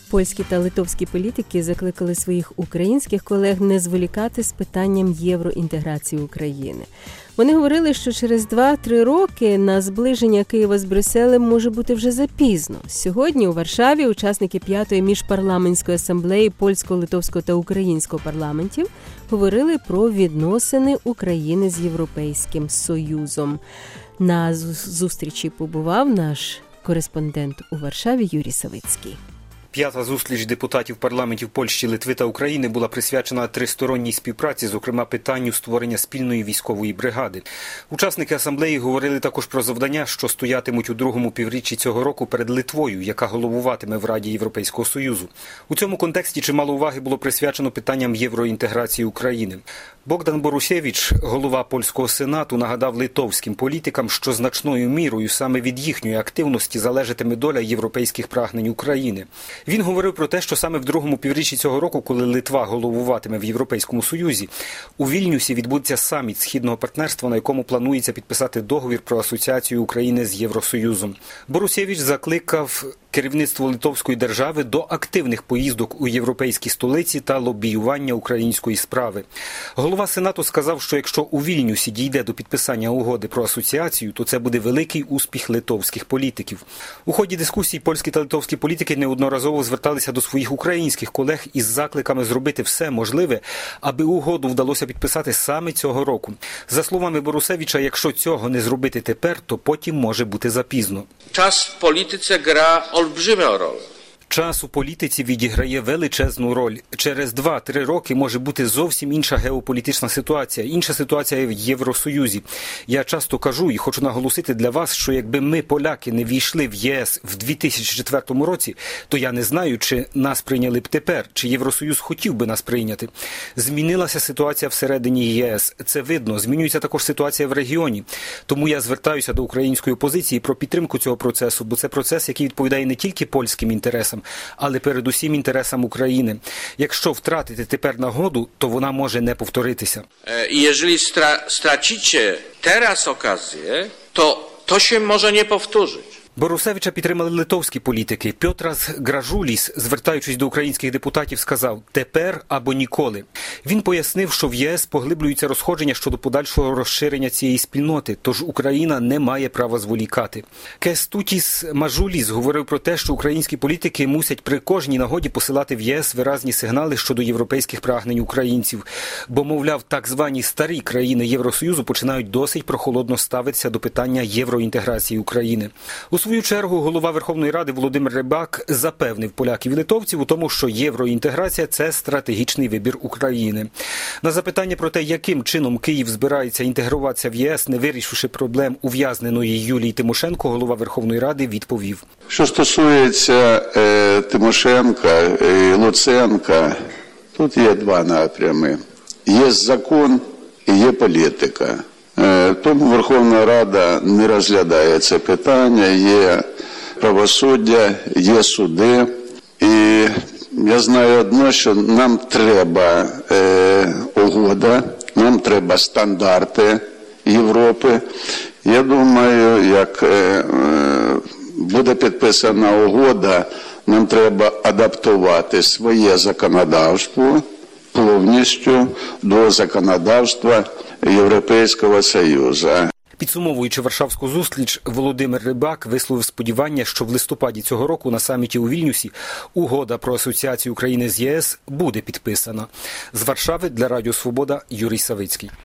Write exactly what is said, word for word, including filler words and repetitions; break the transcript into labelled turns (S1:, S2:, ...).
S1: Польські та литовські політики закликали своїх українських колег не зволікати з питанням євроінтеграції України. Вони говорили, що через два-три роки на зближення Києва з Брюсселем може бути вже запізно. Сьогодні у Варшаві учасники п'ятої міжпарламентської асамблеї польського, литовського та українського парламентів говорили про відносини України з Європейським Союзом. На зустрічі побував наш кореспондент у Варшаві Юрій Савицький.
S2: П'ята зустріч депутатів парламентів Польщі, Литви та України була присвячена тристоронній співпраці, зокрема питанню створення спільної військової бригади. Учасники асамблеї говорили також про завдання, що стоятимуть у другому півріччі цього року перед Литвою, яка головуватиме в Раді Європейського Союзу. У цьому контексті чимало уваги було присвячено питанням євроінтеграції України. Богдан Борусевич, голова Польського Сенату, нагадав литовським політикам, що значною мірою саме від їхньої активності залежатиме доля європейських прагнень України. Він говорив про те, що саме в другому півріччі цього року, коли Литва головуватиме в Європейському Союзі, у Вільнюсі відбудеться саміт Східного партнерства, на якому планується підписати договір про асоціацію України з Євросоюзом. Борусевич закликав керівництво литовської держави до активних поїздок у європейські столиці та лобіювання української справи. Голова Сенату сказав, що якщо у Вільнюсі дійде до підписання угоди про асоціацію, то це буде великий успіх литовських політиків. У ході дискусій польські та литовські політики неодноразово зверталися до своїх українських колег із закликами зробити все можливе, аби угоду вдалося підписати саме цього року. За словами Борусевича, якщо цього не зробити тепер, то потім може бути запізно.
S3: Час в політиці гра olbrzymią rolę.
S2: Час у політиці відіграє величезну роль. Через два-три роки може бути зовсім інша геополітична ситуація, інша ситуація в Євросоюзі. Я часто кажу і хочу наголосити для вас, що якби ми, поляки, не війшли в ЄС в дві тисячі четвертому році, то я не знаю, чи нас прийняли б тепер, чи Євросоюз хотів би нас прийняти. Змінилася ситуація всередині ЄС. Це видно. Змінюється також ситуація в регіоні. Тому я звертаюся до української опозиції про підтримку цього процесу, бо це процес, який відповідає не тільки польським інтересам, але передусім інтересам України. Якщо втратити тепер нагоду, то вона може не повторитися.
S3: І якщо страcicie teraz okazję, то to się może nie powtórzyć.
S2: Борусевича підтримали литовські політики. Пьотрас Гражуліс, звертаючись до українських депутатів, сказав «тепер або ніколи». Він пояснив, що в ЄС поглиблюються розходження щодо подальшого розширення цієї спільноти, тож Україна не має права зволікати. Кестутіс Мажуліс говорив про те, що українські політики мусять при кожній нагоді посилати в ЄС виразні сигнали щодо європейських прагнень українців, бо, мовляв, так звані старі країни Євросоюзу починають досить прохолодно ставитися до питання євроінтеграції України. У свою чергу голова Верховної Ради Володимир Рибак запевнив поляків і литовців у тому, що євроінтеграція – це стратегічний вибір України. На запитання про те, яким чином Київ збирається інтегруватися в ЄС, не вирішивши проблем ув'язненої Юлії Тимошенко, голова Верховної Ради відповів.
S4: Що стосується е, Тимошенка і Луценка, тут є два напрями. Є закон і є політика. Тому Верховна Рада не розглядає це питання, є правосуддя, є суди. І я знаю одне, що нам треба е, угода, нам треба стандарти Європи. Я думаю, як е, буде підписана угода, нам треба адаптувати своє законодавство повністю до законодавства Європейського Союзу.
S2: Підсумовуючи Варшавську зустріч, Володимир Рибак висловив сподівання, що в листопаді цього року на саміті у Вільнюсі угода про асоціацію України з ЄС буде підписана. З Варшави для Радіо Свобода Юрій Савицький.